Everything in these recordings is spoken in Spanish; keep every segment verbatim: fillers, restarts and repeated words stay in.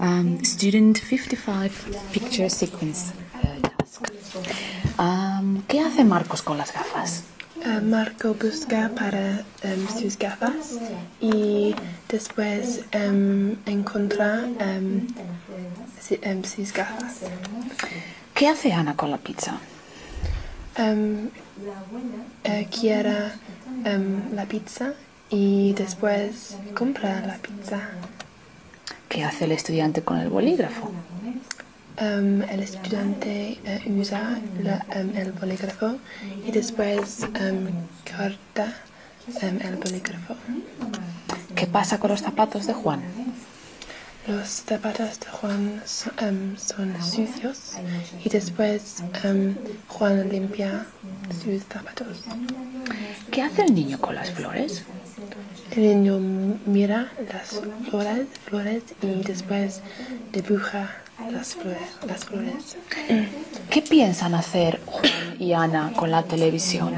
Um, student fifty-five picture sequence uh, task. Um, ¿Qué hace Marcos con las gafas? Uh, Marco busca para um, sus gafas y después um, encuentra um, si, um, sus gafas. ¿Qué hace Ana con la pizza? Um, uh, quiere um, la pizza y después compra la pizza. ¿Qué hace el estudiante con el bolígrafo? Um, el estudiante uh, usa la, um, el bolígrafo y después um, corta um, el bolígrafo. ¿Qué pasa con los zapatos de Juan? Los zapatos de Juan so, um, son sucios y después um, Juan limpia sus zapatos. ¿Qué hace el niño con las flores? El niño mira las flores, flores y después dibuja las flores, las flores. ¿Qué piensan hacer Juan y Ana con la televisión?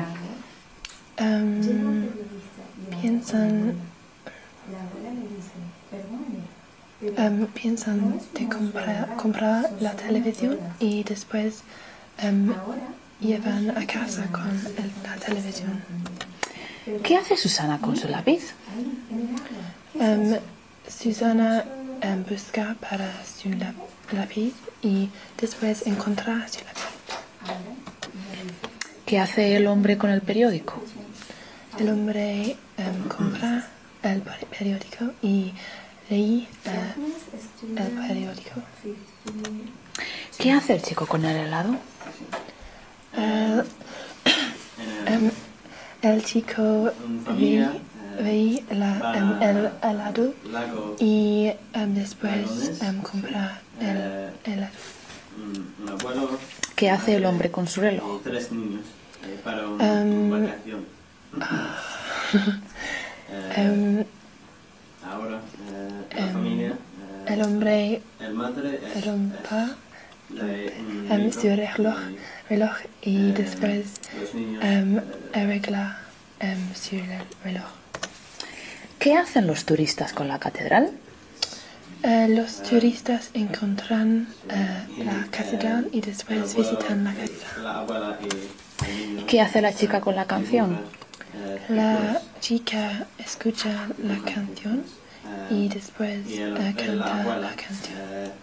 Um, piensan, um, piensan de comprar, comprar la televisión y después um, llevan a casa con el, la televisión. ¿Qué hace Susana con su lápiz? Um, Susana um, busca para su lápiz y después encuentra su lápiz. ¿Qué hace el hombre con el periódico? El hombre um, compra el periódico y lee uh, el periódico. ¿Qué hace el chico con el helado? Uh, um, el chico ve, ve la, um, el helado y um, después um, compra el helado. ¿Qué hace el hombre con su reloj? Um, um, um, el hombre rompa um, su reloj, reloj y después um, arregla um, su reloj. ¿Qué hacen los turistas con la catedral? Uh, los turistas encuentran uh, la catedral y después visitan la catedral. ¿Qué hace la chica con la canción? La chica escucha la canción y después uh, canta la canción.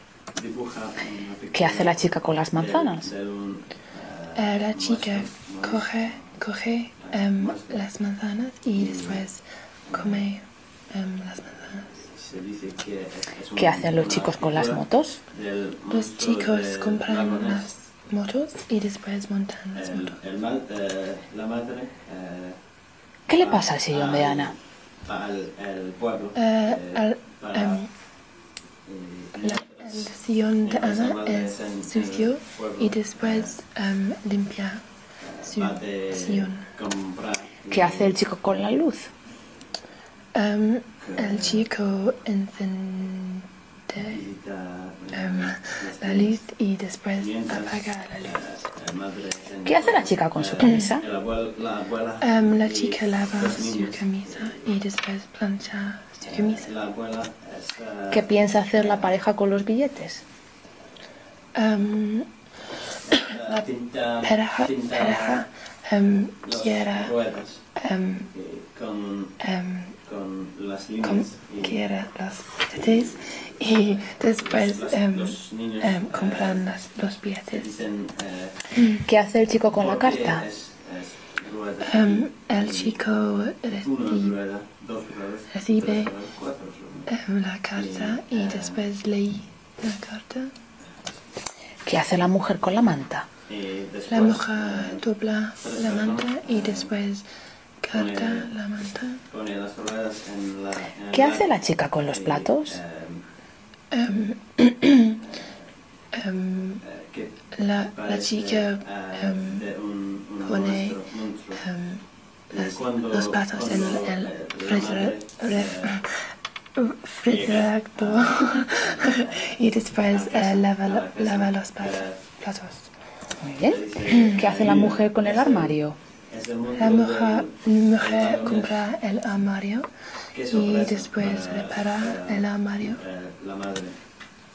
¿Qué hace la chica con las manzanas? Uh, la chica coge, coge um, las manzanas y después come um, las manzanas. ¿Qué hacen los chicos con las motos? Los chicos compran las motos y después montan las motos. ¿Qué le pasa al sillón de Ana? Uh, al, um, la, el sillón de Ana es sucio y después um, limpia su sillón. ¿Qué hace el chico con la luz? Um, el chico enciende um, la luz y después apaga la luz. ¿Qué hace la chica con su camisa? Um, la chica lava su camisa y después plancha su camisa. ¿Qué piensa hacer la pareja con los billetes? Um, la pareja, pareja um, quiere um, um, com, quiere los billetes y después um, um, compran las, los billetes. ¿Qué hace el chico con la carta? Um, el chico recibe, recibe um, la carta y después lee la carta. ¿Qué hace la mujer con la manta? La mujer dobla la manta y después corta la manta. ¿Qué hace la chica con los platos? Um, um, la, la chica um, pone um, las, los platos en el refrigerador y después uh, lava, lava los platos. Muy bien. ¿Qué hace la mujer con el armario? La mujer, mujer compra el armario y después repara el armario.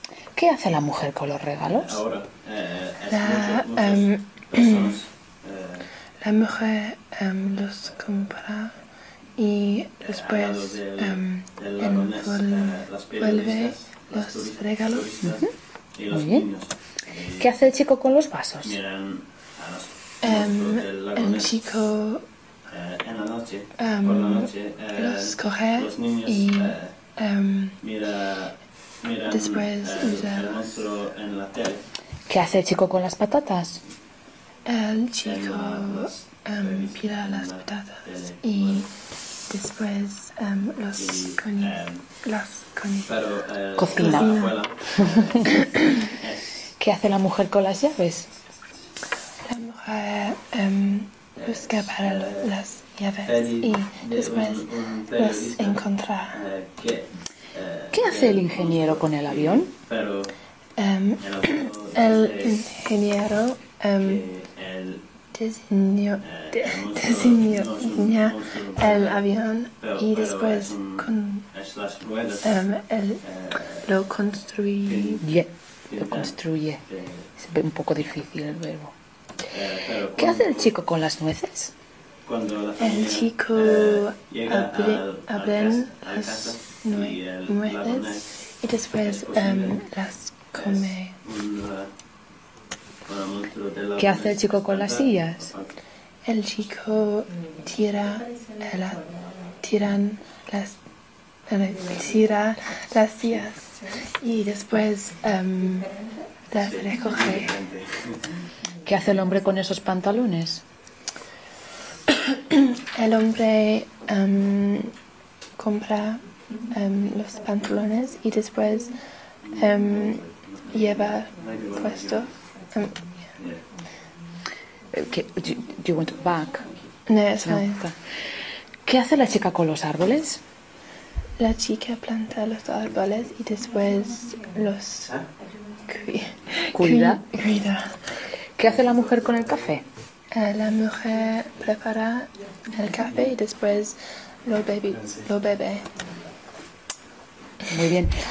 ¿Qué hace la mujer con los regalos? Ahora, eh, es La, muchos, muchos em, personas, eh, La mujer em, los compra y después del, em, del lagonés, eh, las envuelve periodistas, las los turistas, regalos. turistas y los Muy bien. niños. Y ¿Qué hace el chico con los vasos? miran a los Em, monstruos del el lagonés. chico Eh, en la noche, em, por la noche, eh, los coge los niños y eh, em, mira, miran después eh, usa el los- monstruo en la tele. ¿Qué hace el chico con las patatas? el chico En las em, televisiones, pila en las la patatas tele. y después em, los Y, coni em, las coni Pero eh, Cocina. la abuela, eh, es, ¿Qué hace la mujer con las llaves? La mujer em, busca para lo- las llaves peri- y de después un- un los periodista, encuentra. eh, que, eh, ¿Qué hace el ingeniero con el avión? Pero Em, el avión el dice ingeniero em, que el, diseñó, eh, de- el monstruo diseñó no es un el monstruo, avión pero- y pero después es un- con, es las ruedas, em, él eh, lo construyó. Ye- Lo construye. que, Es un poco difícil el verbo. eh, pero ¿Qué hace el cuando- chico con las nueces? Cuando la El familia, chico eh, llega abre, al- al abren casa- a las casa nue- y el nueces lagonés y después es posible, em, las come. es un, eh, un monstruo del ¿Qué hace el lagonés, chico con las espanta- sillas? El chico tira, eh, la, tiran las, eh, tira las sillas y después em, las recoge. ¿Qué hace el hombre con esos pantalones? El hombre em, compra em, los pantalones y después em, lleva puesto. em, Eh, ¿qué- do, you- do you want it back? no, es No, fine. está. ¿Qué hace la chica con los árboles? La chica planta los árboles y después los cui- Cuida. cui- cuida. ¿Qué hace la mujer con el café? Eh, La mujer prepara el café y después lo bebe. Lo bebe. Muy bien.